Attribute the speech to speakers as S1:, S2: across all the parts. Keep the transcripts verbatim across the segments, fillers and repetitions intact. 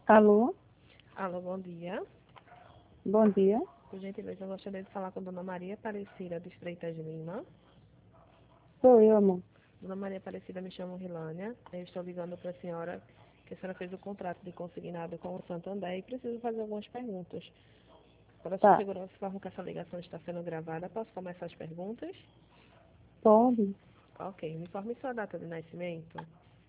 S1: Alô,
S2: Alô, bom dia.
S1: bom dia.
S2: Por gentileza, eu gostaria de falar com Dona Maria Aparecida de Freitas Lima.
S1: Sou eu, amor.
S2: Dona Maria Aparecida, me chamo Rilânia. Eu estou ligando para a senhora que a senhora fez o contrato de consignado com o Santander e preciso fazer algumas perguntas. Para sua
S1: Tá,
S2: segurança, informo que essa ligação está sendo gravada. Posso começar as perguntas?
S1: pode.
S2: Ok. Me informe sua data de nascimento.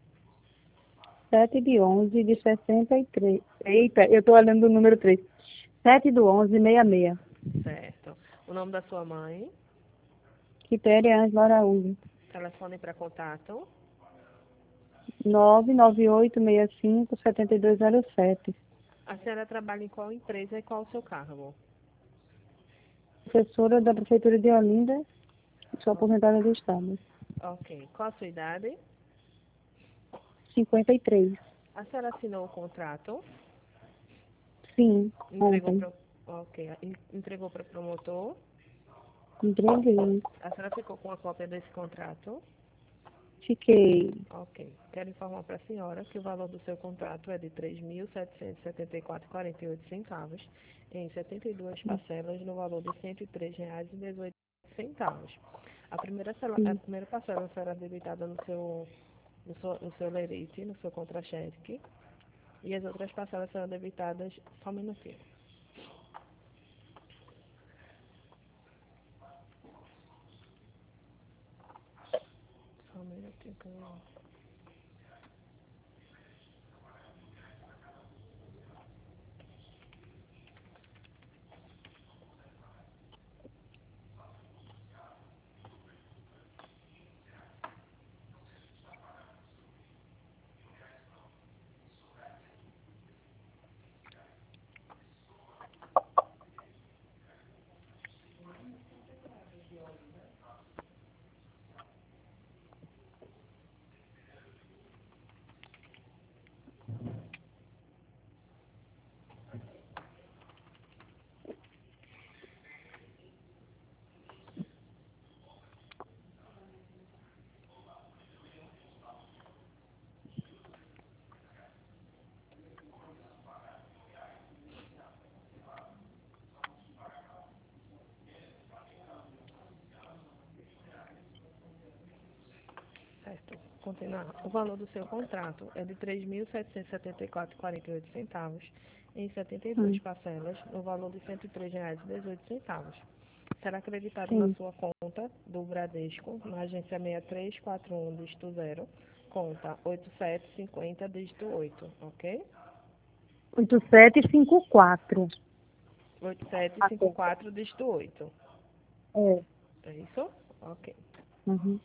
S1: Sete de onze de sessenta e três. Eita, eu tô olhando o número três. Sete do onze, meia meia.
S2: Certo. O nome da sua mãe.
S1: Quitéria Ângela Araújo.
S2: Telefone para contato.
S1: Nove nove oito seis cinco sete dois zero sete.
S2: A senhora trabalha em qual empresa e qual o seu cargo?
S1: Professora da Prefeitura de Olinda. Sou aposentada do Estado.
S2: Ok. Qual a sua idade?
S1: Cinquenta e três.
S2: A senhora assinou o contrato?
S1: Sim,
S2: Entregou
S1: ontem.
S2: para ok, en- entregou para o promotor.
S1: Entreguei.
S2: A senhora ficou com a cópia desse contrato?
S1: Fiquei.
S2: Ok. Quero informar para a senhora que o valor do seu contrato é de três mil setecentos e setenta e quatro reais e quarenta e oito centavos em setenta e duas parcelas no valor de cento e três reais e dezoito centavos. A primeira, cela- a
S1: Sim,
S2: primeira parcela será debitada no seu, no seu, no seu lerite, no seu contra-cheque, e as outras parcelas serão debitadas só um minutinho. Só um minutinho que eu... Certo. Continuar. O valor do seu contrato é de três mil setecentos e setenta e quatro reais e quarenta e oito centavos em setenta e duas
S1: sim,
S2: parcelas, no valor de cento e três reais e dezoito centavos. Será acreditado na
S1: sim.
S2: sua conta do Bradesco, na agência seis três quatro um, dígito zero, conta oito sete cinco zero, dígito oito, ok?
S1: Oito sete cinco quatro.
S2: oito sete
S1: A
S2: cinco
S1: conta.
S2: quatro, dígito oito.
S1: É.
S2: É isso? Ok.
S1: Uhum.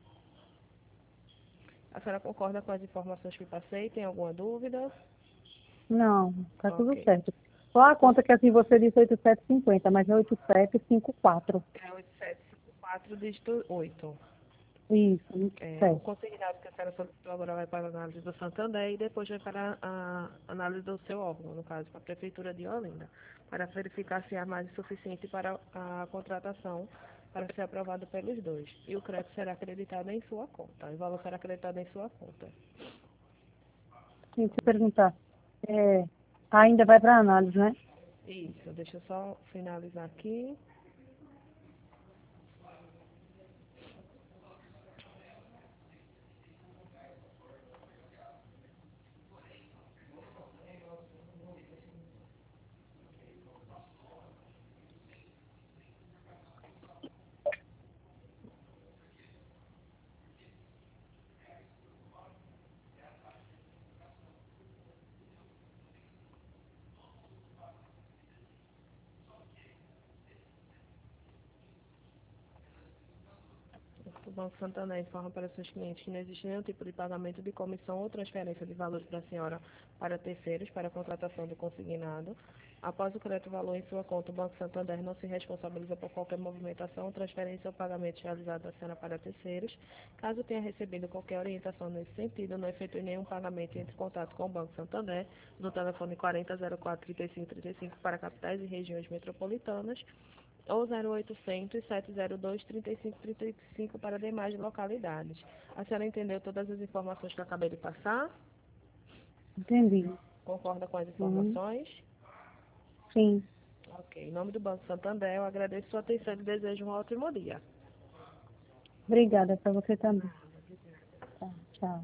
S2: A senhora concorda com as informações que passei? Tem alguma dúvida?
S1: Não, tá tudo
S2: Ok.
S1: certo. Só a
S2: Com-
S1: conta que assim você disse oito sete cinco zero, mas é oito sete cinco quatro.
S2: É oito sete cinco quatro, dígito oito.
S1: Isso,
S2: É, o
S1: certo.
S2: consignado que a senhora solicitou agora vai para a análise do Santander e depois vai para a análise do seu órgão, no caso, para a Prefeitura de Olinda, para verificar se há margem suficiente para a contratação para ser aprovado pelos dois. E o crédito será acreditado em sua conta. O valor será acreditado em sua conta.
S1: Sim, se perguntar. É, ainda vai para análise, né?
S2: Isso, deixa eu só finalizar aqui. O Banco Santander informa para seus clientes que não existe nenhum tipo de pagamento de comissão ou transferência de valores da senhora para terceiros para a contratação do consignado. Após o correto valor em sua conta, o Banco Santander não se responsabiliza por qualquer movimentação, transferência ou pagamento realizado da senhora para terceiros. Caso tenha recebido qualquer orientação nesse sentido, não efetue nenhum pagamento e entre em contato com o Banco Santander no telefone quarenta zero quatro trinta e cinco trinta e cinco para capitais e regiões metropolitanas ou zero oitocentos, sete zero dois, trinta e cinco trinta e cinco para demais localidades. A senhora entendeu todas as informações que eu acabei de passar?
S1: Entendi.
S2: Concorda com as informações?
S1: Sim.
S2: Ok. Em nome do Banco Santander, eu agradeço sua atenção e desejo um ótimo dia.
S1: Obrigada para você também.